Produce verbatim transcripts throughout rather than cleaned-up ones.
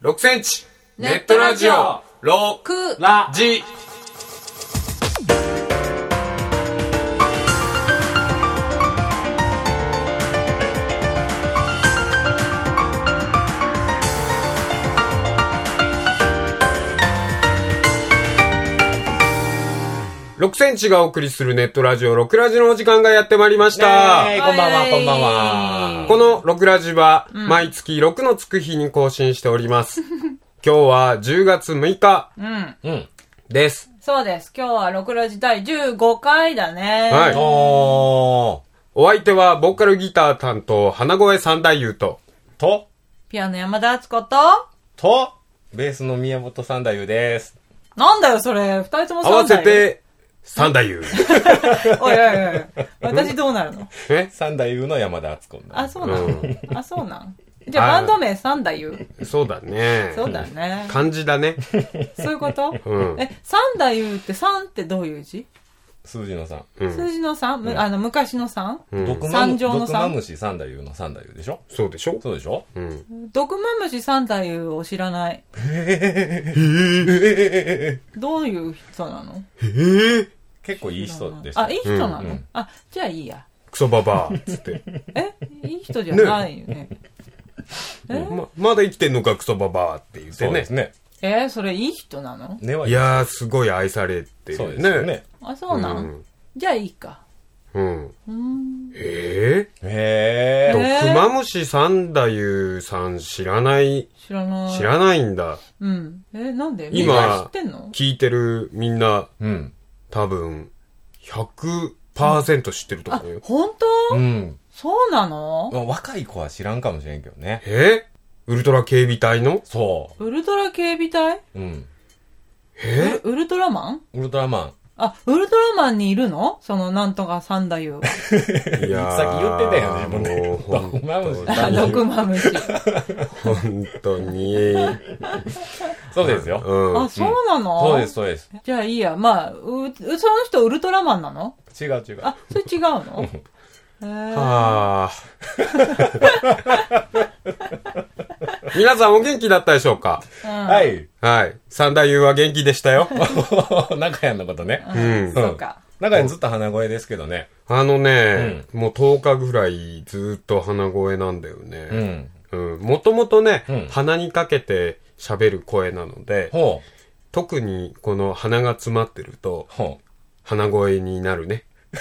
ろくセンチネットラジオろくラジ。ろくセンチがお送りするネットラジオろくラジのお時間がやってまいりました。 こんばんは、こんばんは。 このろくラジは毎月ろくのつく日に更新しております。うん、今日はじゅうがつむいかです。 うん、そうです。今日はろくラジだいじゅうごかいだね。 はい。おお相手はボーカルギター担当花越三太夫ととピアノ山田敦子ととベースの宮本三太夫です。 なんだよそれ、二人とも三太夫。 合わせて三太夫。 おいおいおい。私どうなるの？ え？三太夫の山田敦子。 あ、そうなん、うん、あ、そうなんじゃあバンド名三太夫。 そうだね。 そうだね。 漢字だね。 そういうこと？ うん、 え、三太夫って三ってどういう字？ 数字の三。 うん、数字の三、うん、あの昔の三？ うん、 三乗の三。 毒マムシ三太夫の三太夫でしょ？ そうでしょ？ そうでしょ？ うん。 毒マムシ三太夫を知らない。 へー。どういう人なの？ へー。 結構いい人でした。 あ、いい人なの、うんうん、あ、じゃあいいや。 クソババアつって。 え、いい人じゃないよね。 えま、まだ生きてんのかクソババアって言ってね。 そうですね。 えー、それいい人なの？ ね、いやー、すごい愛されてるね。 そうですよね。 あ、そうなん、うん、じゃあいいか。 うん。 うん。 えー、 へー。毒マムシ三太夫さん知らない。 知らない。 知らないんだ。 うん。えー、なんで？ 今、 知ってんの？ 聞いてるみんな、 うん。 多分、ひゃくパーセント 知ってると思うよ。 あ、本当？ うん。 そうなの？ 若い子は知らんかもしれんけどね。 え？ウルトラ警備隊の？ そう。 ウルトラ警備隊？ うん。 え？ ウルトラマン？ ウルトラマン。 あ、ウルトラマンにいるの？そのなんとか三太夫。いやー。さっき言ってたよね、もうね。毒マムシ。 あ、毒マムシ。 本当に。 そうですよ。 うん、あ、そうなの？ そうです、そうです。 じゃあいいや。まあ、う、その人ウルトラマンなの？ 違う違う。 あ、それ違うの？へー。 はー。皆さんお元気だったでしょうか？ うん、 はい。 はい。三太夫は元気でしたよ。 中谷のことね。 うん。そうか。 中谷ずっと鼻声ですけどね。 あのね、うん、もうとおかぐらいずっと鼻声なんだよね。うん。うん。もともとね、うん、鼻にかけて喋る声なので、 ほう。 特にこの鼻が詰まってると、 ほう。 鼻声になるね。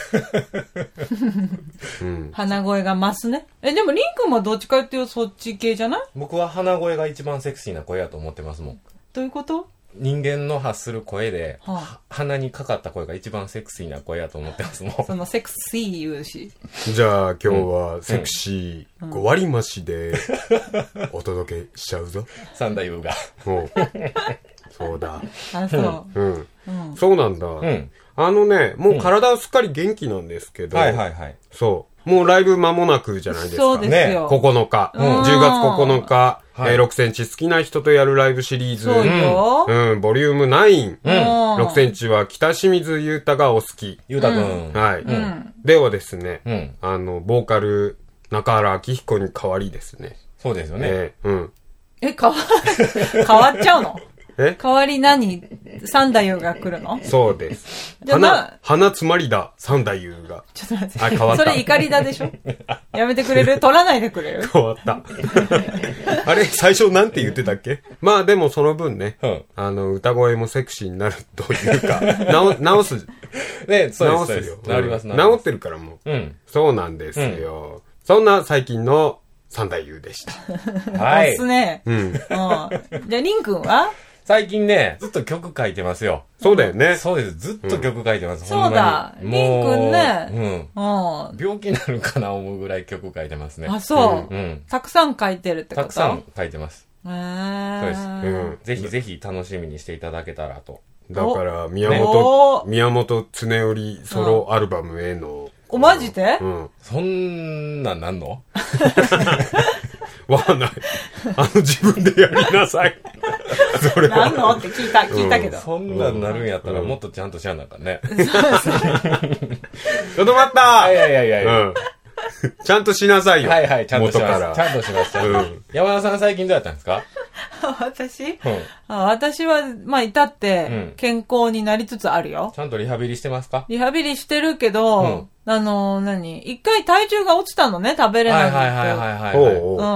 うん、鼻声が増すね。え、でもリン君もどっちかっていうとそっち系じゃない？ 僕は鼻声が一番セクシーな声やと思ってますもん。 どういうこと？ 人間の発する声で、 はあ、 鼻にかかった声が一番セクシーな声やと思ってますもん。 そのセクシー言うし。 じゃあ今日はセクシーごわり増しでお届けしちゃうぞ。 三太夫が。 そうだ。 あ、そう。 うん。うん、そうなんだ。うん。あのね、もう体はすっかり元気なんですけど。 はいはいはい。 そう。もうライブ間もなくじゃないですか。 そうですよ。 ね。ここのか。うん、じゅうがつここのか、はい、えー、ろくセンチ好きな人とやるライブシリーズ。 そうよ。 うん、ボリュームナイン。うん。ろくセンチは北清水優太がお好き。 優太くん。 はい。うん。ではですね、うん、あの、ボーカル、中原明彦に代わりですね。 そうですよね。 えー、うん。 え、変わ、変わっちゃうの？ え代わり何？三太夫が来るの？ そうです。花、花つまりだ、三太夫が。 ちょっと待って。 あ、変わった。 それ怒りだでしょ？やめてくれる？取らないでくれる？ 変わった。あれ、最初なんて言ってたっけ？まあでもその分ね、うん、あの、歌声もセクシーになるというか、直、直す。 ね、そうです。 直すよ。 直ります、 直ってるからもう。 うん。 そうなんですよ。うん、そんな最近の三太夫でした。 はい。ですね。 うん。 じゃあ、リン君は？ 最近ね、ずっと曲書いてますよ。 そうだよね。 そうです。ずっと曲書いてます。 うん、そうだ。リン君ね。うん。病気になるかな思うぐらい曲書いてますね。 あ、そう。 うん。 たくさん書いてるってこと？ たくさん書いてます。 へー。 そうです。うん。ぜひぜひ楽しみにしていただけたらと。 だから、宮本、宮本常頼ソロアルバムへの。 お、マジで？ うん。 そんなんなんの？ わかんない。あの自分でやりなさい。 それは。何のって聞いた、聞いたけど。 うん、そんなんなるんやったらもっとちゃんとしやんなあかんね。 ちょっと待った。 いやいやいやいや。 うん。 ちゃんとしなさいよ。 はいはい、ちゃんとしま元からす。ちゃんとしました。うん、山田さん最近どうやったんですか？ 私、 うん、 あ私は、まあ、至って、健康になりつつあるよ、 うん。ちゃんとリハビリしてますか？ リハビリしてるけど、うん、あの、何一回体重が落ちたのね、食べれなくて。 はいはいはいはい、はい。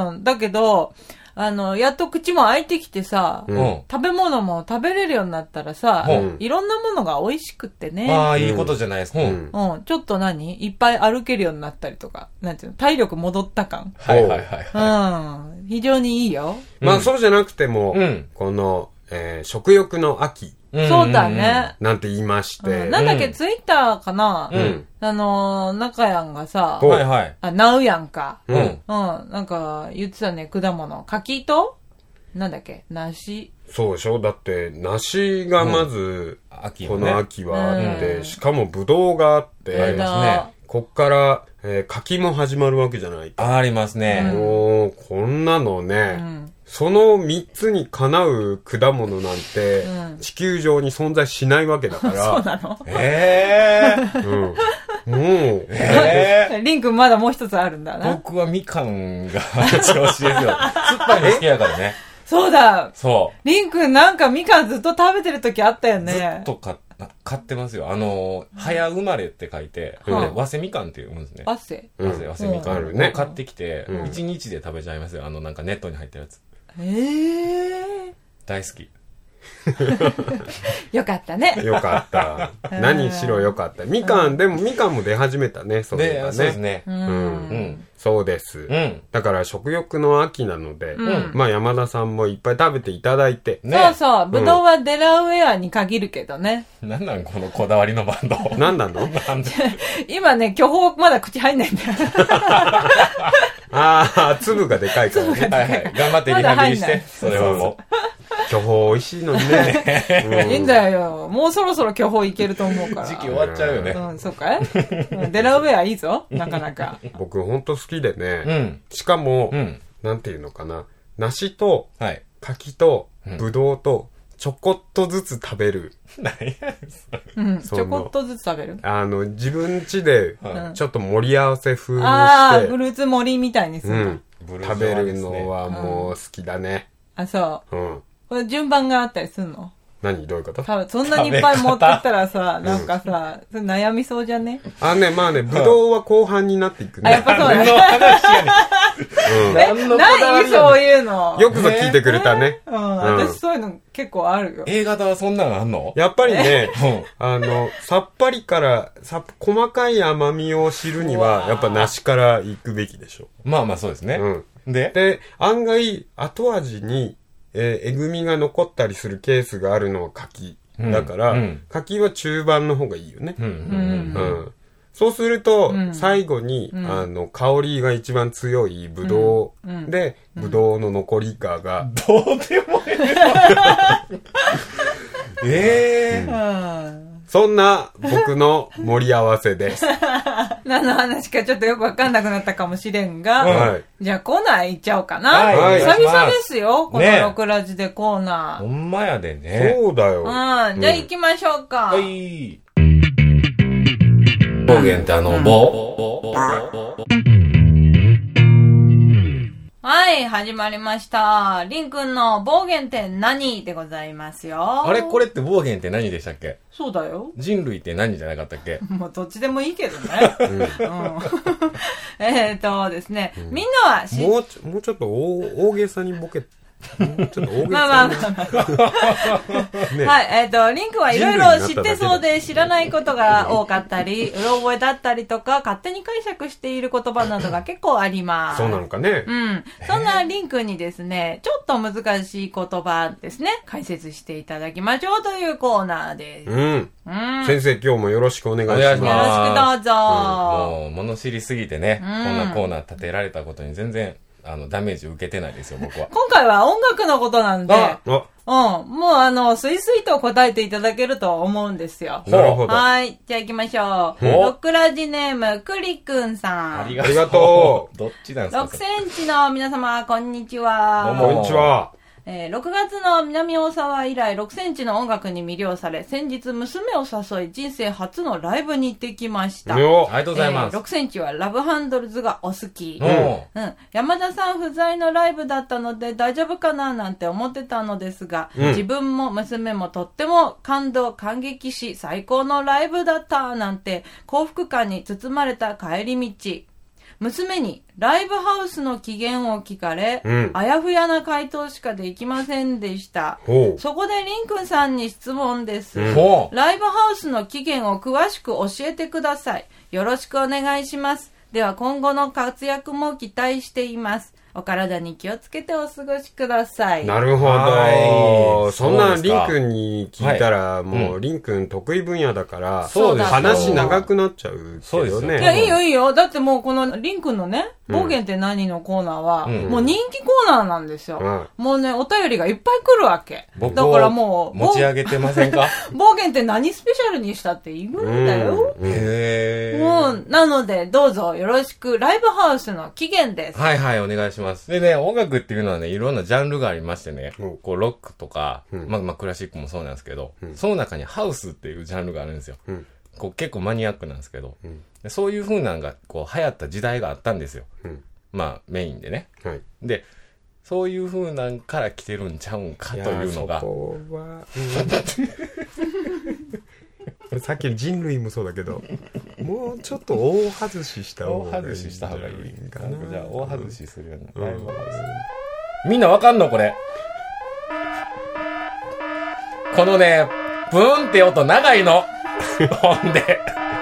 うん。だけど、あの、やっと口も開いてきてさ、うん、食べ物も食べれるようになったらさ、うん、いろんなものが美味しくってね。 ああ、いいことじゃないですか。うん。 うん。ちょっと何いっぱい歩けるようになったりとか、なんていうの体力戻った感。 はいはいはい、はい。うん。非常にいいよ。 まあ、そうじゃなくても、うん、この、えー、食欲の秋。 そうだね。 なんて言いまして。 うん、なんだっけ、ツイッターかな、うん、あのー、中やんがさ、 はいはい。 あ、ナウやんか。 うん。うん。 なんか、言ってたね、果物。柿となんだっけ梨。 そうでしょだって、梨がまず、うん、この秋はあって、うん、しかもぶどうがあって、 ありますね。 こっから、えー、柿も始まるわけじゃないか。 ありますね。 おー、こんなのね、うん、その三つにかなう果物なんて、うん、地球上に存在しないわけだから。 そうなの？ ええー。うん。もう、 えー、リン君まだもう一つあるんだな。 僕はみかんが調子ですよ。酸っぱいの好きやからね。 そうだ。 そう。 リン君なんかみかんずっと食べてる時あったよね。 ずっと買買ってますよ。あの、早生まれって書いて、うん、早生みかんっていうもんですね。 早生早生、早生みかんあるね。 買ってきて、一、うん、日で食べちゃいますよ。あの、なんかネットに入ったやつ。 ええー。 大好き。 よかったね。 よかった。何しろよかった。みかん、でもみかんも出始めたね、そういえばね。 そうですね。 うん。うん。そうです。うん。だから食欲の秋なので、うん、まあ山田さんもいっぱい食べていただいて。 ね、そうそう。ぶどうはデラウェアに限るけどね。 なんなんこのこだわりのバンド。 なんなの今ね、巨峰まだ口入んないんだよ。 ああ、粒がでかいからね。はいはい。 頑張ってリハビリして。それはもう。 巨峰美味しいのにね。 うん、いいんだよ。もうそろそろ巨峰いけると思うから。 時期終わっちゃうよね。 うん、そうかいデラウェアいいぞ。なかなか。 僕ほんと好きでね。うん、しかも、うん、なんていうのかな。梨と、はい、柿と、ぶどうと、ちょこっとずつ食べる。 何やうん、ちょこっとずつ食べるあの、自分家で、ちょっと盛り合わせ風にして。 ああ、フルーツ盛りみたいにする、うん、 食べるのはもう好きだね。 うん、あ、そう。うん。これ順番があったりするの？ 何どういうこと？ 多分そんなにいっぱい持ってったらさ、なんかさ、うん、悩みそうじゃね？ あね、まあね、ぶどうは後半になっていくね。 あ、やっぱそうね。うん、何の何そういうの。 よくぞ聞いてくれたね。 うん、私そういうの結構あるよ。 A 型はそんなのあんの？ やっぱりね、あの、さっぱりから、さ細かい甘みを知るには、やっぱ梨から行くべきでしょ。 まあまあそうですね。 うん。で、で、案外、後味に、えー、えぐみが残ったりするケースがあるのは柿。だから、うん、柿は中盤の方がいいよね。うんうんうん、そうすると、うん、最後に、うん、あの、香りが一番強いブドウで、うん、ブドウの残り香が。 どうでもええええー。 そんな僕の盛り合わせです。 何の話かちょっとよくわかんなくなったかもしれんが、はい、じゃあコーナー行っちゃおうかな。はい、久々ですよ、このロクラジでコーナー。 ほんまやでね。 そうだよ。 うん、じゃあ行きましょうか。 はい。暴言ってあの、棒。 はい、始まりました。りんくんの暴言って何でございますよ。 あれこれって暴言って何でしたっけ？ そうだよ。 人類って何じゃなかったっけ？ もうどっちでもいいけどね。うんうん、えっとですね、うん、みんなはしもうちょ、もうちょっと大、大げさにボケちょっと大げさに。まあまあまあ、 ね、はい、えっ、ー、と、リンクはいろいろ知ってそうで知らないことが多かったり、うろ覚えだったりとか、勝手に解釈している言葉などが結構あります。 そうなのかね。 うん。そんなリンクにですね、ちょっと難しい言葉ですね、解説していただきましょうというコーナーです。 うん。うん、先生、今日もよろしくお願いします。よろしくどうぞ。 うん、もう、物知りすぎてね、うん、こんなコーナー立てられたことに全然、あの、ダメージ受けてないですよ、僕は。 今回は音楽のことなんで、ああうん、もうあの、スイスイと答えていただけると思うんですよ。 なるほど。 はい。じゃあ行きましょう。ロックラジネーム、くりくんさん。 ありがとう。 どっちなんですか？ ろくセンチの皆様、こんにちは。 こんにちは。 えー、ろくがつの南大沢以来ろくセンチの音楽に魅了され、先日娘を誘い人生初のライブに行ってきました。 ありがとうございます。 えー、ろくセンチはラブハンドルズがお好き。 うん。 うん。山田さん不在のライブだったので大丈夫かななんて思ってたのですが、うん、自分も娘もとっても感動、感激し、最高のライブだったなんて幸福感に包まれた帰り道。娘にライブハウスの起源を聞かれ、うん、あやふやな回答しかできませんでした。そこでリンくんさんに質問です、うん、ライブハウスの起源を詳しく教えてください。よろしくお願いします。では今後の活躍も期待しています。お体に気をつけてお過ごしください。 なるほど。そんなリンくんに聞いたら、はい、もうリンくん得意分野だから、そう話長くなっちゃうけどね。 いや、いいよいいよ。だってもうこのリンくんのね、暴言って何のコーナーは、うん、もう人気コーナーなんですよ、うん。もうね、お便りがいっぱい来るわけ。だからもう、 持ち上げてませんか？ 暴言って何スペシャルにしたって言うんだよ。うん、へー。もう、なので、どうぞよろしく、ライブハウスの起源です。 はいはい、お願いします。でね、音楽っていうのはね、いろんなジャンルがありましてね、うん、こう、ロックとか、うん、まあまあ、クラシックもそうなんですけど、うん、その中にハウスっていうジャンルがあるんですよ。うん、こう結構マニアックなんですけど、うん、そういう風なのが、こう、流行った時代があったんですよ。うんまあメインでね、はい、でそういう風なんから来てるんちゃうんかというのが、そこは、 うん、さっきの人類もそうだけどもうちょっと大外しした方がいい。 大外しした方がいいかな。じゃあ大外しするような、うん、みんなわかんのこれ。このねブーンって音長いのほんで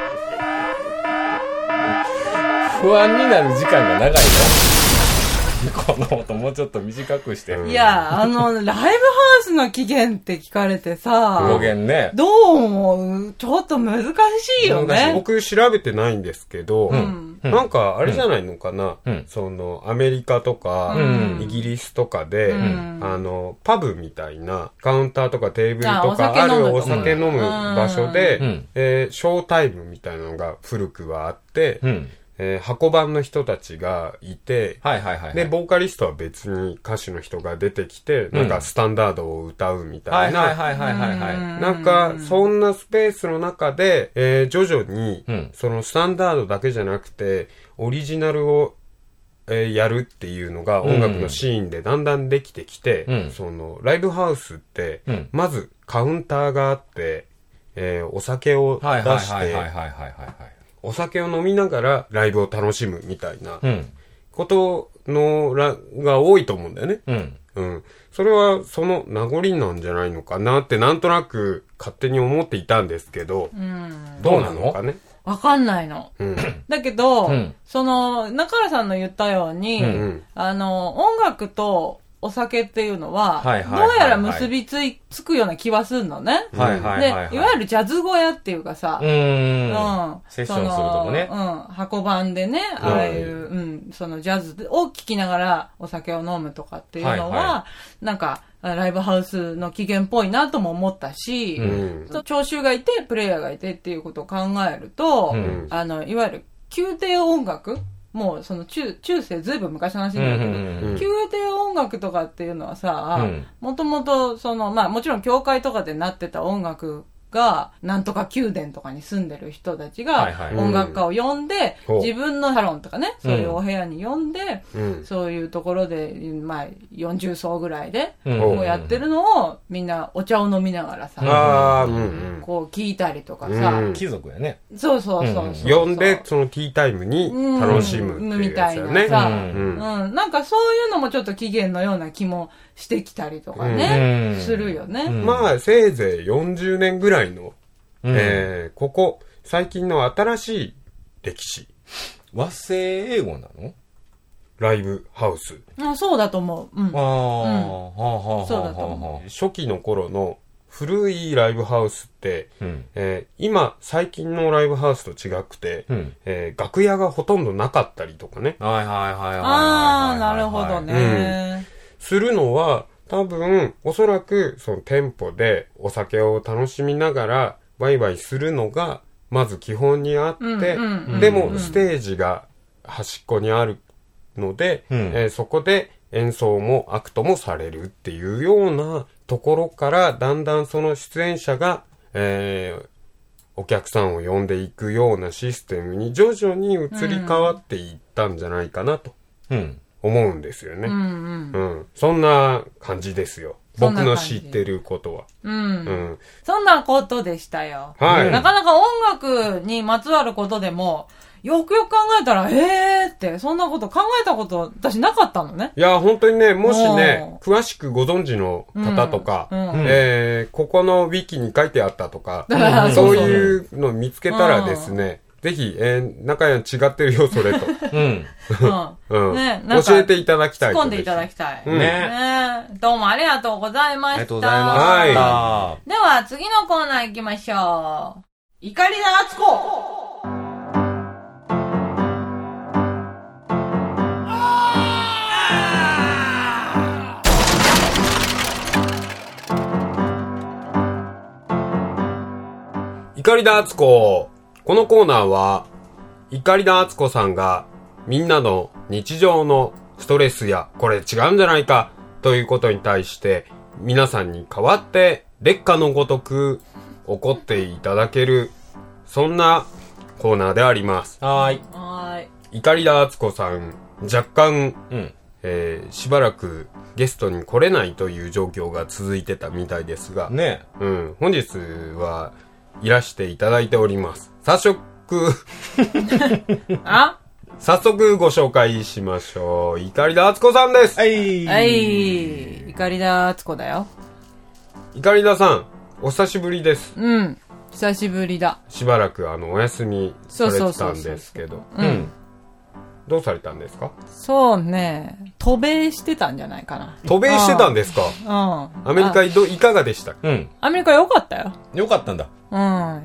不安になる時間が長いの。この音もうちょっと短くして。 いや、あの、ライブハウスの起源って聞かれてさ、 表現ね。 どう思う？ちょっと難しいよね。 僕調べてないんですけど、うん、なんかあれじゃないのかな、うん、そのアメリカとか、うん、イギリスとかで、うん、あの、パブみたいなカウンターとかテーブルとかあるお酒飲む場所で、うんえー、ショータイムみたいなのが古くはあって、うんえー、箱番の人たちがいて、はいはいはいはい、で、ボーカリストは別に歌手の人が出てきて、うん、なんかスタンダードを歌うみたいな、はいはいはいはいはい、なんか、そんなスペースの中で、えー、徐々に、うん、そのスタンダードだけじゃなくて、オリジナルを、えー、やるっていうのが音楽のシーンでだんだんできてきて、うん、その、ライブハウスって、うん、まずカウンターがあって、えー、お酒を出して、お酒を飲みながらライブを楽しむみたいなことのらが多いと思うんだよね。うん。うん。それはその名残なんじゃないのかなってなんとなく勝手に思っていたんですけど、うん、どうなのかね。 わかんないの。うん、だけど、うん、その、中原さんの言ったように、うん、あの、音楽とお酒っていうのは、はいはいはいはい、どうやら結びつい、つくような気はするのね。はいはいはいはい、で、いわゆるジャズ小屋っていうかさ、うん。うん。 セッションするとこね。 うん。箱番でね、ああいう、うん、そのジャズを聴きながらお酒を飲むとかっていうのは、はいはい、なんか、ライブハウスの起源っぽいなとも思ったし、うん、聴衆がいて、プレイヤーがいてっていうことを考えると、うん、あの、いわゆる宮廷音楽もうその中、中世ずいぶん昔の話なんだけど、うんうんうん、宮廷音楽とかっていうのはさ、もともとその、まあもちろん教会とかでなってた音楽が、なんとか宮殿とかに住んでる人たちが、音楽家を呼んで、うん、自分のサロンとかね、そういうお部屋に呼んで、うん、そういうところで、まあよんじゅう層ぐらいで、こうやってるのを、みんなお茶を飲みながらさ、うん、こう聞いたりとかさ、 うん、貴族やね。 そうそうそうそう、 うん、呼んで、そのティータイムに楽しむっていうやつよね。みたいなさ、 うんうん、なんかそういうのもちょっと起源のような気もしてきたりとかね、うん、するよね。 うん、まあ、せいぜいよんじゅうねんぐらいの、うんえー、ここ、最近の新しい歴史。 和製英語なの？ ライブハウス。 あ、そうだと思う。うん。ああ、うん、 そうだと思う。初期の頃の古いライブハウスって、うんえー、今、最近のライブハウスと違くて、うんえー、楽屋がほとんどなかったりとかね。 はいはいはいはい。 ああ、なるほどね。 うんするのは、多分、おそらく、その店舗でお酒を楽しみながら、ワイワイするのが、まず基本にあって、うんうんうんうん、でも、ステージが端っこにあるので、うんえー、そこで演奏もアクトもされるっていうようなところから、だんだんその出演者が、えー、お客さんを呼んでいくようなシステムに徐々に移り変わっていったんじゃないかなと思うんですよね。うんうんうん、そんな感じですよ。僕の知ってることは。 うん。うん。そんなことでしたよ。 はい。 なかなか音楽にまつわることでも、よくよく考えたら、えーって、そんなこと考えたこと、私なかったのね。 いや、本当にね、もしね、詳しくご存知の方とか、うんうん、えー、ここのウィキに書いてあったとか、うん、そういうのを見つけたらですね、ぜひ、えー、中やん違ってるよ、それと。うん。うん。ね、教えていただきたい。 突っ込んでいただきたい。うん、ねね。どうもありがとうございました。ありがとうございました。はい。では、次のコーナー行きましょう。怒りだあつこ。 怒りだあつこ。このコーナーは、怒りだあつこさんがみんなの日常のストレスやこれ違うんじゃないかということに対して皆さんに代わって烈火のごとく怒っていただける、そんなコーナーであります。 はーい。 はーい。 怒りだあつこさん、若干、うんえー、しばらくゲストに来れないという状況が続いてたみたいですが、 ねうん、本日はいらしていただいております。早速あ早速ご紹介しましょう。怒りだあつこさんです。 はいはい怒りだあつこだよ。 怒りださん、お久しぶりです。 うん久しぶりだ。 しばらくあのお休みされてたんですけど、うんどうされたんですか？ そうね、渡米してたんじゃないかな。 渡米してたんですか？うん。アメリカどいかがでした？ うん。 アメリカ良かったよ。 良かったんだ。 うん、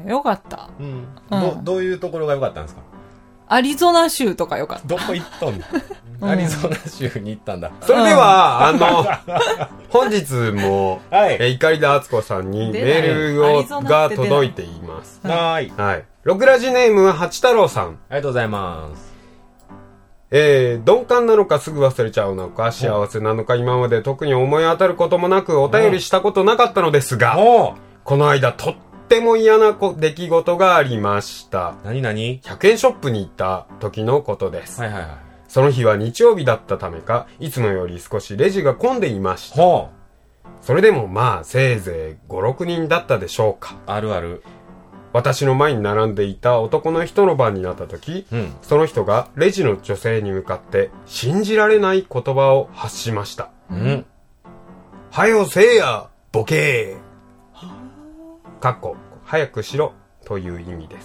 良かった。 うん。どどういうところが良かったんですか？ アリゾナ州とか良かった。 どこ行ったんだ？アリゾナ州に行ったんだ。 それでは、うん、あの本日も、はい、え怒りだあつこさんにメールをが届いています。 はい。 はい。ロクラジネームは八太郎さん。 ありがとうございます。 えー、鈍感なのかすぐ忘れちゃうのか幸せなのか今まで特に思い当たることもなくお便りしたことなかったのですが、この間とっても嫌な出来事がありました。 何何？ ひゃくえんショップに行った時のことです。 はいはいはい。 その日は日曜日だったためかいつもより少しレジが混んでいました。それでもまあせいぜいご、ろくにんだったでしょうか。 あるある。 私の前に並んでいた男の人の番になった時、うん、その人がレジの女性に向かって信じられない言葉を発しました。うん。はよせいや、ボケー。かっこ、早くしろという意味です。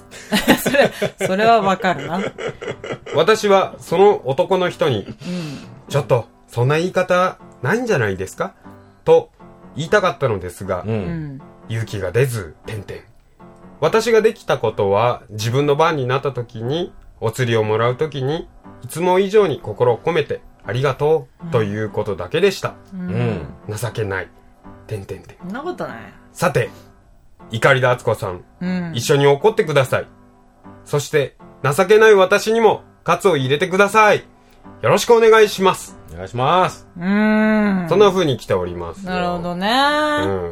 それ、それはわかるな。 私はその男の人に、うん、ちょっと、そんな言い方ないんじゃないですかと言いたかったのですが、うん、勇気が出ず、てんてん。私ができたことは自分の番になった時にお釣りをもらう時にいつも以上に心を込めてありがとうということだけでした。うん、情けない。てんてんてん。 そんなことない。 さて、怒りだあつこさん、うん、一緒に怒ってください。そして情けない私にも喝を入れてください。よろしくお願いします。 お願いします。 うーん。 そんな風に来ておりますよ。 なるほどね。うん。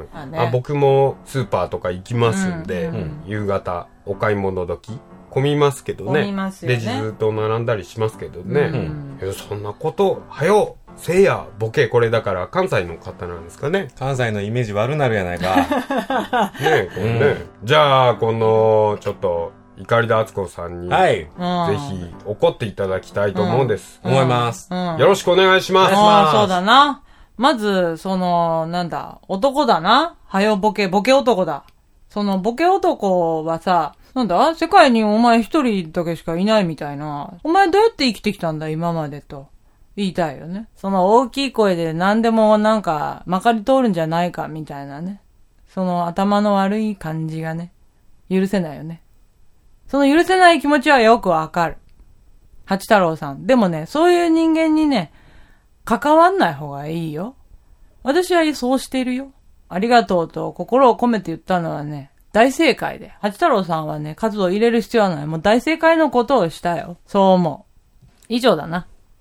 あねあ僕もスーパーとか行きますんで、うんうん、夕方お買い物時混みますけどね。 混みますよね。 レジずっと並んだりしますけどね。うんうん、そんなこと、はよ、せいや、ボケ、これだから関西の方なんですかね。 関西のイメージ悪なるやないか。ねえ、これね、うん。じゃあ、この、ちょっと、怒りだあつこさんに、はい、ぜひ怒っていただきたいと思うんです。 うん、思います、 うん。よろしくお願いします。 ああ、そうだな。まず、その、なんだ、男だな。はよボケ、ボケ男だ。その、ボケ男はさ、なんだ世界にお前一人だけしかいないみたいな。お前どうやって生きてきたんだ今までと。言いたいよね。その大きい声で何でもなんか、まかり通るんじゃないかみたいなね。その頭の悪い感じがね、許せないよね。その許せない気持ちはよくわかる。八太郎さん。でもね、そういう人間にね、関わんない方がいいよ。私はそうしているよ。ありがとうと心を込めて言ったのはね、大正解で。八太郎さんはね、数を入れる必要はない。もう大正解のことをしたよ。そう思う。以上だな。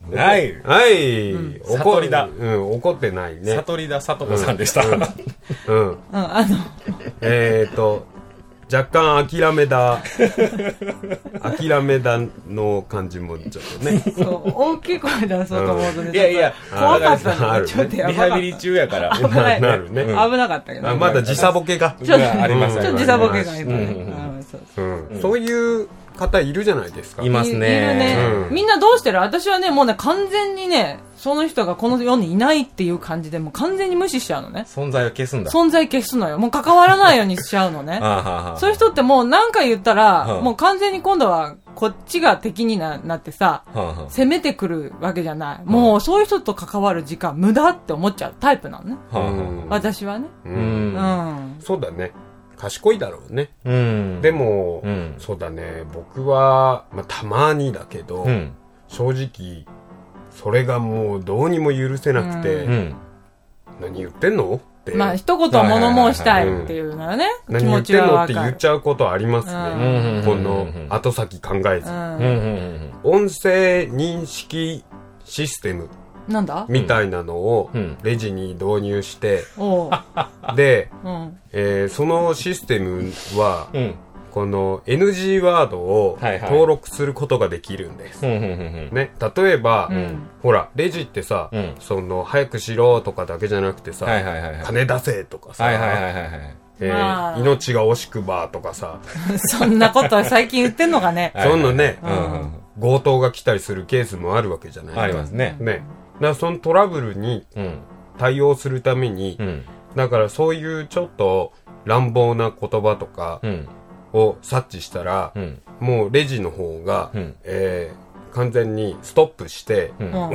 ない。 はい。 うん、悟りだ。 うん、怒ってないね。 悟りだ、さとこさんでした。うん。うん。 うん、あの。 えっと、若干諦めだ、諦めだの感じもちょっとね。 そう、大きい声出そうと思うとね、 うん、いやいや、 怖かったの、ね、ちょっとやばかった。 リハビリ中やから。 危ない。 なるね。 危なかったけど。 まだ時差ボケが。 ちょっとあります。ちょっと時差ボケが今ね。 そういう方いるじゃないですか。 いますね。いるね、うん。みんなどうしてる？私はね、もうね、完全にね、その人がこの世にいないっていう感じで、もう完全に無視しちゃうのね。 存在を消すんだ。 存在消すのよ。もう関わらないようにしちゃうのね。そういう人ってもう何回言ったら、もう完全に今度はこっちが敵に な, なってさ、攻めてくるわけじゃない。もうそういう人と関わる時間無駄って思っちゃうタイプなのね。私はね。 うん。うん、そうだね。賢いだろうね。うん、でも、うん、そうだね。僕は、まあ、たまにだけど、うん、正直、それがもうどうにも許せなくて、うん、何言ってんのって。 まあ、一言物申したいっていうのはね、 うん、気持ちは何言ってんのって言っちゃうことありますね。うん、この後先考えず。うん、音声認識システム。 なんだみたいなのをレジに導入して、うん、で、うんえー、そのシステムは、うん、この エヌジー ワードを登録することができるんです。はいはいね、例えば、うん、ほら、レジってさ、うん、その早くしろとかだけじゃなくてさ、はいはいはいはい、金出せとかさ、はいはいはいはいえーまあ、命が惜しくばとかさそんなことは最近言ってんのかねそんなね、うん、強盗が来たりするケースもあるわけじゃない。 ありますね。 ねだからそのトラブルに対応するために、うん、だからそういうちょっと乱暴な言葉とかを察知したら、うん、もうレジの方が、うんえー、完全にストップして、うん、うん、うん、うん、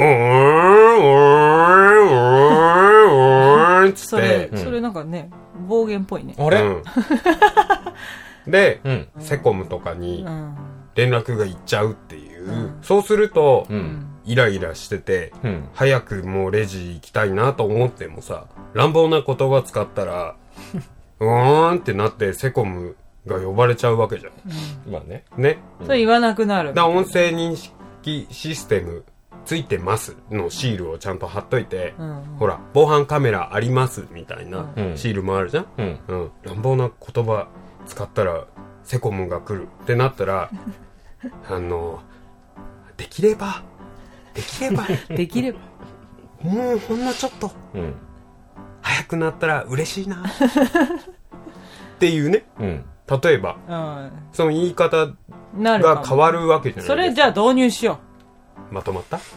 うん、つって、 それ、それなんかね、暴言っぽいね。 あれ、うんで、うん、セコムとかに連絡がいっちゃうっていう、うん、そうすると、うんイライラしてて、うん、早くもうレジ行きたいなと思ってもさ、乱暴な言葉使ったら、うーんってなってセコムが呼ばれちゃうわけじゃん。 うん、まあね。 ね。 それ言わなくなる。 だ音声認識システムついてますのシールをちゃんと貼っといて、うん、ほら、防犯カメラありますみたいなシールもあるじゃん。うんうん、乱暴な言葉使ったらセコムが来るってなったら、あの、できれば、できればできればもうほんのちょっと、うん、早くなったら嬉しいなっていうね、うん、例えば、うん、その言い方が変わるわけじゃないですか。 それじゃあ導入しよう。まとまった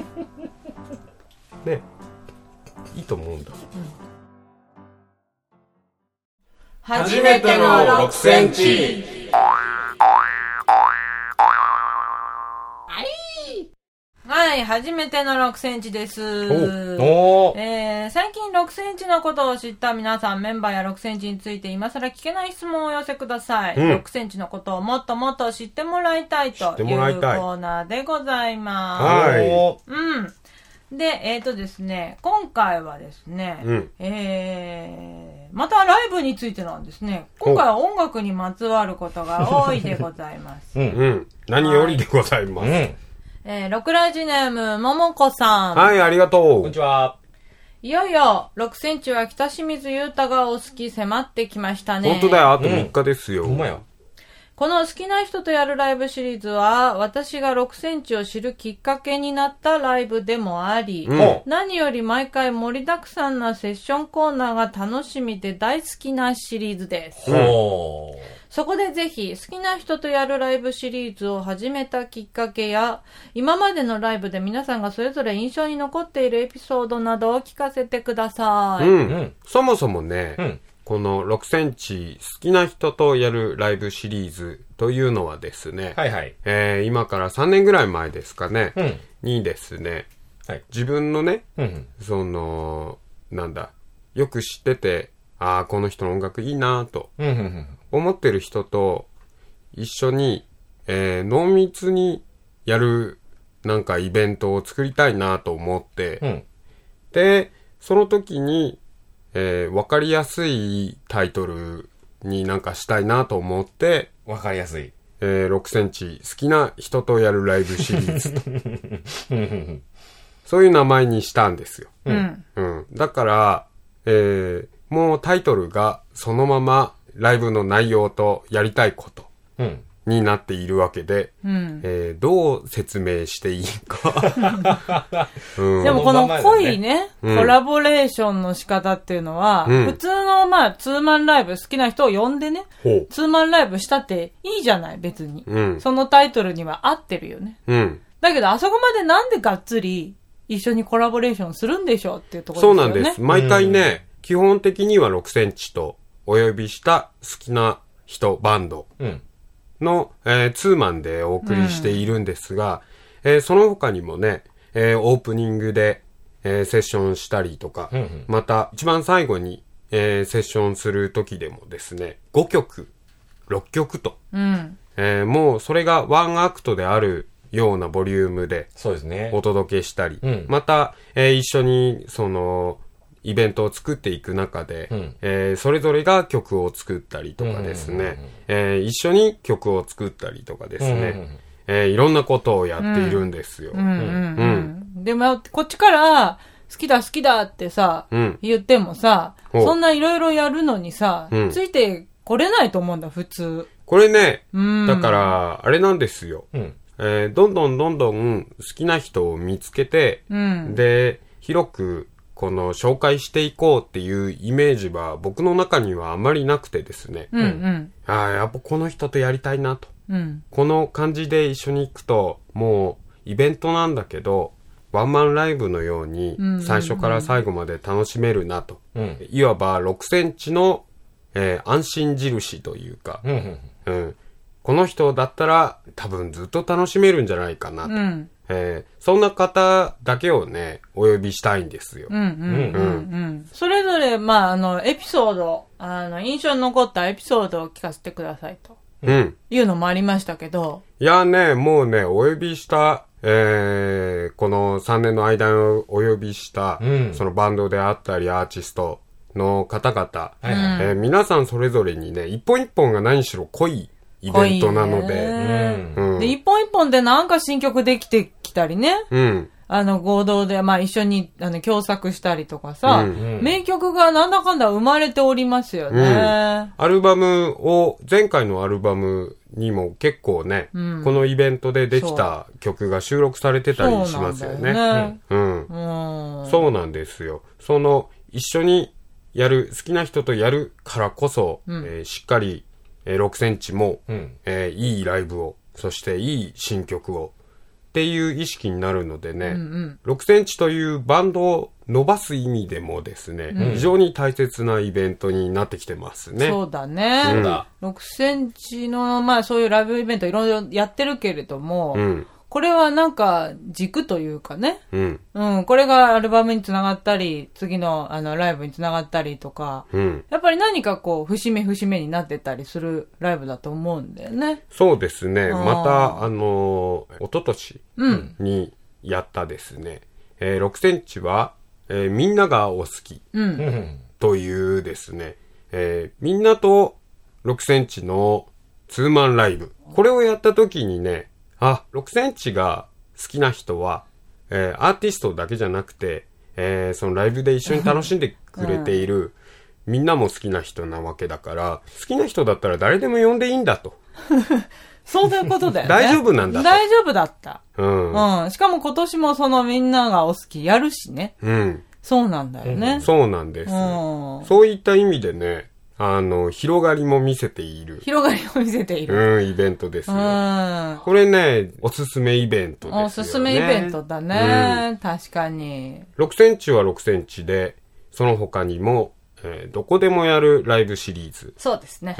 ねいいと思うんだ、うん、 初めてのろくセンチ。 はい、初めてのろくセンチです。おお、えー、最近ろくセンチのことを知った皆さん、メンバーやろくセンチについて今更聞けない質問をお寄せください。うん、ろくセンチのことをもっともっと知ってもらいたいというコーナーでございます。はい。うん。で、えっとですね、今回はですね、うん、えー、またライブについてなんですね。今回は音楽にまつわることが多いでございます。 うんうん。何よりでございます。はいうんえー、ろくラジネーム、ももこさん。 はい、ありがとう。 こんにちは。 いよいよ、ろくセンチは北清水優太がお好き迫ってきましたね。 本当だよ、あとみっかですよ。 ほんまや。 この好きな人とやるライブシリーズは、私がろくセンチを知るきっかけになったライブでもあり、うん、何より毎回盛りだくさんなセッションコーナーが楽しみで大好きなシリーズです。ほー。そこでぜひ好きな人とやるライブシリーズを始めたきっかけや、今までのライブで皆さんがそれぞれ印象に残っているエピソードなどを聞かせてください。うんうん、そもそもね、うん、このろくセンチ好きな人とやるライブシリーズというのはですね、はいはいえー、今からさんねんぐらい前ですかね、うん、にですね、はい、自分のね、うん、そのなんだよく知ってて、ああこの人の音楽いいなと思ってる人と一緒に、えー、濃密にやるなんかイベントを作りたいなと思って、うん、でその時に、えー、分かりやすいタイトルになんかしたいなと思って、 分かりやすいえー、ろくセンチ好きな人とやるライブシリーズと。そういう名前にしたんですよ。 うん。 うん。だから、えー、もうタイトルがそのままライブの内容とやりたいことになっているわけで、うん、えー、どう説明していいか、 うん、でもこの濃いね、うん、コラボレーションの仕方っていうのは、うん、普通のまあツーマンライブ好きな人を呼んでね、ツーマンライブしたっていいじゃない別に、うん、そのタイトルには合ってるよね、うん、だけどあそこまでなんでがっつり一緒にコラボレーションするんでしょうっていうところですよね。 そうなんです。毎回ね、うん、基本的にはろくセンチとお呼びした好きな人バンドの、うん、えー、ツーマンでお送りしているんですが、うん、えー、その他にもね、えー、オープニングで、えー、セッションしたりとか、うんうん、また一番最後に、えー、セッションする時でもですね、ごきょく、ろっきょくと、うん、えー、もうそれがワンアクトであるようなボリュームでお届けしたり、うん、また、えー、一緒にそのイベントを作っていく中で、うん、えー、それぞれが曲を作ったりとかですね、えー、一緒に曲を作ったりとかですね、うんうんうん、えー、いろんなことをやっているんですよ。うんうんうんうん、でもこっちから好きだ好きだってさ、うん、言ってもさ、そんないろいろやるのにさ、うん、ついてこれないと思うんだ普通。 これね、うん、だからあれなんですよ。うん、えー、どんどんどんどん好きな人を見つけて、うん、で広くこの紹介していこうっていうイメージは僕の中にはあまりなくてですね、うんうん、あやっぱこの人とやりたいなと、うん、この感じで一緒に行くともうイベントなんだけどワンマンライブのように最初から最後まで楽しめるなと、うんうんうん、いわばろくセンチの、えー、安心印というか、うんうんうん、この人だったら多分ずっと楽しめるんじゃないかなと、うん、えー、そんな方だけをねお呼びしたいんですよ。うんうんうんうん、 それぞれまああのエピソードあの印象に残ったエピソードを聞かせてくださいと、うん、いうのもありましたけど、 いやねもうねお呼びした、えー、このさんねんの間をお呼びした、うん、そのバンドであったりアーティストの方々、うん、えー、皆さんそれぞれにね一本一本が何しろ濃いイベントなので、 うんうん、で一本一本でなんか新曲できてきたりね、うん、あの合同でまあ一緒にあの共作したりとかさ、うん、名曲がなんだかんだ生まれておりますよね、うん、 アルバムを前回のアルバムにも結構ね、うん、このイベントでできた曲が収録されてたりしますよね。そうなんだよね、うんうん、そうなんですよ。その一緒にやる好きな人とやるからこそ、うん、えー、しっかりろくセンチも、うん、えー、いいライブをそしていい新曲をっていう意識になるのでね、うんうん、ろくセンチというバンドを伸ばす意味でもですね、うん、非常に大切なイベントになってきてますね。 そうだね、うん、ろくセンチのまあそういうライブイベントいろいろやってるけれども、うん、これはなんか軸というかね、うんうん、これがアルバムにつながったり次のあのライブにつながったりとか、うん、やっぱり何かこう節目節目になってたりするライブだと思うんだよね。 そうですね。またあのー、一昨年にやったですね、うん、えー、ろくセンチは、えー、みんながお好き、うん、というですね、えー、みんなとろくセンチのツーマンライブ、これをやった時にね、あ、ろくセンチが好きな人は、えー、アーティストだけじゃなくて、えー、そのライブで一緒に楽しんでくれている、うん、みんなも好きな人なわけだから、好きな人だったら誰でも呼んでいいんだと。 そういうことだよね。 大丈夫なんだと。 大丈夫だった。うん。うん。しかも今年もそのみんながお好きやるしね。うん。そうなんだよね。 うん、そうなんです、うん。そういった意味でね、あの、広がりも見せている。 広がりも見せている。 うん、イベントですよ。うん。これね、おすすめイベントですよね。 おすすめイベントだね。うん、確かに。 ろくセンチはろくセンチで、その他にも、えー、どこでもやるライブシリーズ。 そうですね。 うん。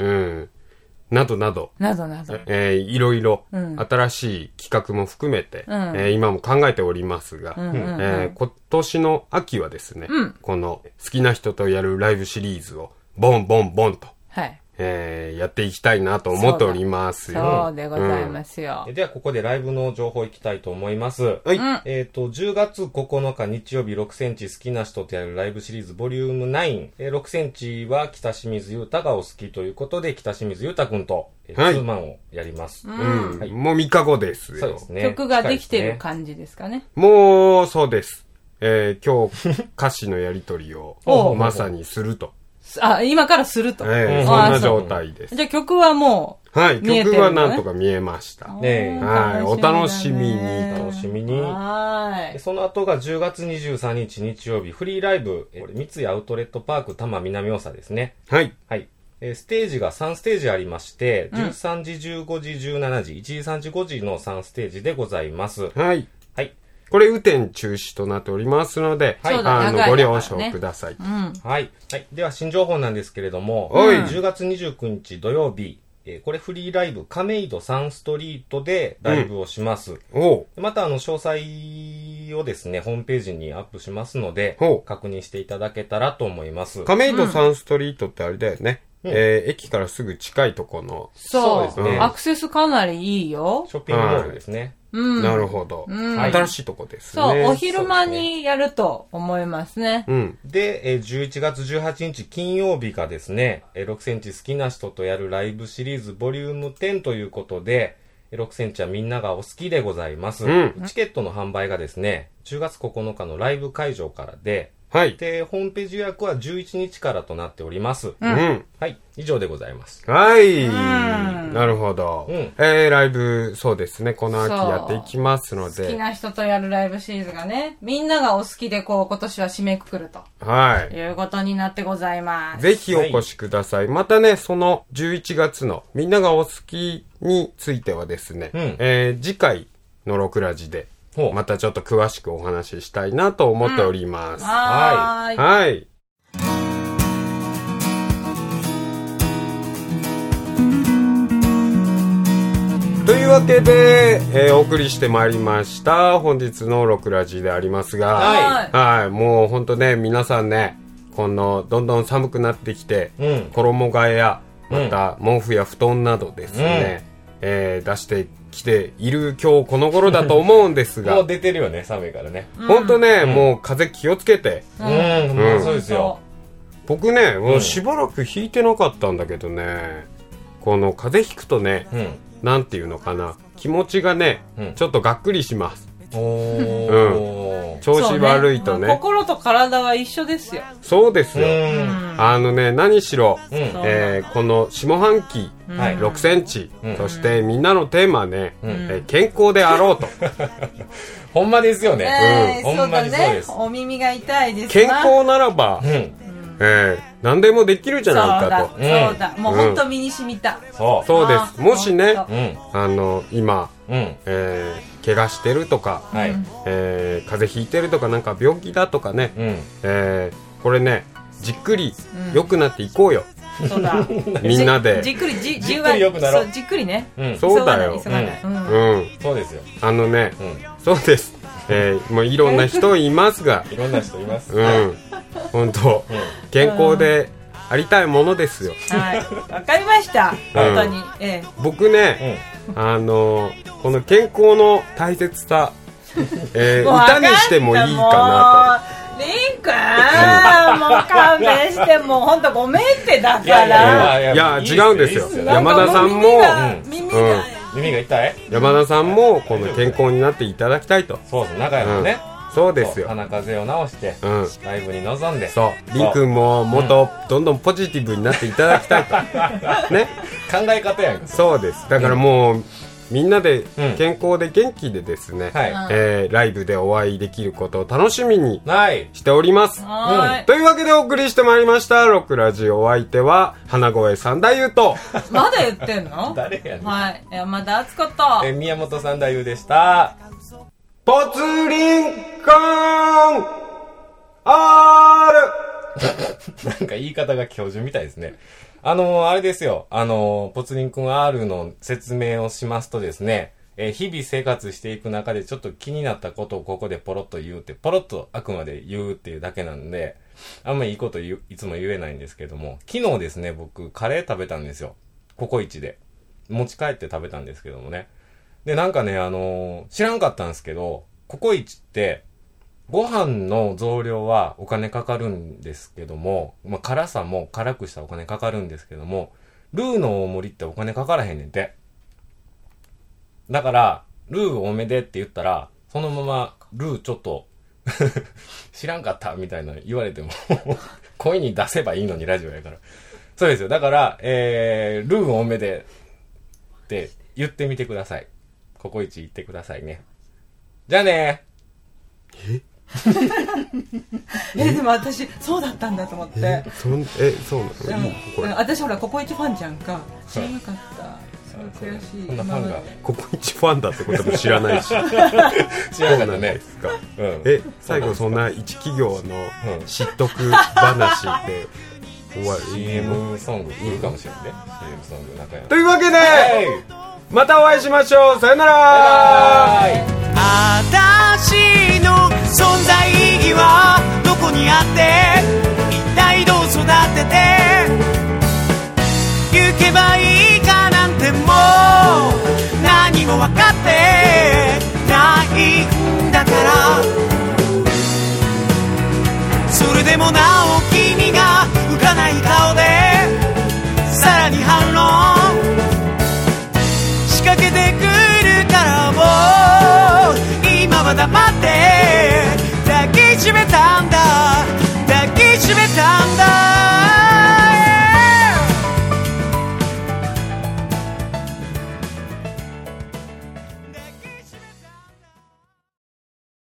などなど。 などなど。 えー、いろいろ、新しい企画も含めて、うん、えー、今も考えておりますが、うんうんうん、えー、今年の秋はですね、うん、この好きな人とやるライブシリーズを、ボンボンボンと、はい、 えー、やっていきたいなと思っておりますよ。 そうでございますよ。 うん、では、ここでライブの情報いきたいと思います。はい。えっ、ー、と、じゅうがつここのか日曜日ろくセンチ好きな人とやるライブシリーズボリュームナイン。えー、ろくセンチは北清水優太がお好きということで、北清水優太くんと、えーはい、ツーマンをやります。 うん。はい、もうみっかごですよ。 そうですね。 曲ができてる感じですかね。 もう、そうです。えー、今日、歌詞のやり取りを、まさにすると。 あ、今からすると。 ええ、そんな状態です。 じゃあ曲はもう、はい、曲はなんとか見えました。 ねはい、お楽しみに。 お楽しみに。はい。その後がじゅうがつにじゅうさんにち日曜日、フリーライブ、これ、三井アウトレットパーク多摩南大佐ですね。 はい。 はい。えー、ステージがさんステージありまして、じゅうさんじ、じゅうごじ、じゅうしちじ、いちじ、さんじ、ごじのさんステージでございます。 はい。 はい。 これ、雨天中止となっておりますので、 はい、 あの、ご了承ください。 うん、 はい。はい。では、新情報なんですけれども、 うん、 じゅうがつにじゅうくにち土曜日、えー、これフリーライブ、亀戸サンストリートでライブをします。 うん、おまた、あの、詳細をですね、ホームページにアップしますので、確認していただけたらと思います。 亀戸サンストリートってあれだよね。うん、えー、駅からすぐ近いとこの。 そうですね、うん。アクセスかなりいいよ。 ショッピングモールですね。 うん、 なるほど、うん。新しいとこですね。 そう、お昼間にやると思いますね。 うん、 で、えー、じゅういちがつじゅうはちにち金曜日がですね、ろくセンチ好きな人とやるライブシリーズボリュームテンということで、ろくセンチはみんながお好きでございます。うん、チケットの販売がですね、じゅうがつここのかのライブ会場からで、 はい。 で、ホームページ予約はじゅういちにちからとなっております。 うん。 はい。以上でございます。 はい。なるほど。 うん、 えー、ライブ、そうですね。この秋やっていきますので。 好きな人とやるライブシリーズがね、みんながお好きでこう、今年は締めくくると。 はい。 いうことになってございます。 ぜひお越しください。はい、またね、そのじゅういちがつのみんながお好きについてはですね、 うん、 えー、次回のろくラジで、またちょっと詳しくお話ししたいなと思っております。 うん、はい。はい。というわけで、えー、お送りしてまいりました本日のろくラジでありますが、 はい。 はい。もうほんとね、皆さんね、このどんどん寒くなってきて、 うん、 衣替えや、また毛布や布団などですね、うん、えー、出して来ている今日この頃だと思うんですがもう出てるよね、寒いからね。 ほんとね、うん、もう風邪気をつけて。 うん、うんうん、そうですよ。 僕ね、もうしばらく引いてなかったんだけどね、この風邪ひくとね、 うん、 なんていうのかな、気持ちがね、うん、ちょっとがっくりします。 おー、 うん、調子悪いとね、 まあ、心と体は一緒ですよ。 そうですよ。あのね、何しろ、 うん、 えー、この下半期、はい、ろくセンチ、うん、そしてみんなのテーマはね、うん、えー、健康であろうと。 ほんまですよね。 えー、 うん、ほんまにそうです。 お耳が痛いですな。 健康ならば、うん、えー、何でもできるじゃないかと。 そうだ、そうだ、もう本当身に染みた。 そう、そうです。もしね、 うん、 あの今、 うん、 えー、怪我してるとか、 はい、 えー、風邪ひいてるとか、なんか病気だとかね、 うん、 えー、これね、じっくり良くなっていこうよ。 うん、そうだ。 みんなで。 じっくり、じ、 じっくり良くなろう。 そう、じっくりね。 うん、 そうだよ。 急がない。 うん。うん。 そうですよ。 あのね、 うん、 そうです。えー、もういろんな人いますが。 いろんな人います。 うん。本当、うん、健康でありたいものですよ。 はい。わかりました。本当に。ええ。 僕ね、うん、あのー、この健康の大切さ、えー、歌にしてもいいかなと。リンくん、もう勘弁してもう本当ごめんってだから。 いやいやいや、いや違うんですよ。山田さんも耳が、うん、 耳が痛い。 山田さんもこの健康になっていただきたいと。 そうです、仲良くね。 うん、そうですよ。 鼻風邪を治して、うん、ライブに臨んで。 そう。リンくんももっとどんどんポジティブになっていただきたいと。ね。 考え方やん。 そうです。だからもう、うん、みんなで健康で元気でですね、 うん、 えー、ライブでお会いできることを楽しみにはい、 しております。 はい、 うん、というわけでお送りしてまいりましたロックラジオ、お相手は花声三太夫とまだ言ってんの誰やねん。 はい、山田敦子とえ宮本三太夫でした。 ポツリンコン R なんか言い方が教授みたいですね。あのー、あれですよ。あのー、ポツリンくん R の説明をしますとですね、えー、日々生活していく中でちょっと気になったことをここでポロッと言うって、ポロッとあくまで言うっていうだけなんで、 あんまりいいこと言ういつも言えないんですけども、昨日ですね、僕、カレー食べたんですよ。ココイチで。持ち帰って食べたんですけどもね。で、なんかね、あのー、知らんかったんですけど、ココイチって、ご飯の増量はお金かかるんですけども、まあ、辛さも辛くしたお金かかるんですけども、ルーの大盛りってお金かからへんねんて。だから、ルー多めでって言ったら、そのままルーちょっと、知らんかったみたいな言われても、声に出せばいいのにラジオやから。そうですよ。だから、えー、ルー多めでって言ってみてください。ココイチ行ってくださいね。じゃあねー。ええでも私そうだったんだと思って。 えそんえそうなの？ でもこれ私ほらココイチファンじゃんか。知らなかった。そう悔しい。 そんなファンがココイチファンだってことも知らないし。 知らなかったね。 ですか。 うん、 え最後そんな一企業の知っとく話で終わる。 シーエム ソング来るかもしれないね。シーエム ソング中山。 というわけで、 はい、 またお会いしましょう。さよなら。 私の存在意義はどこにあって、一体どう育て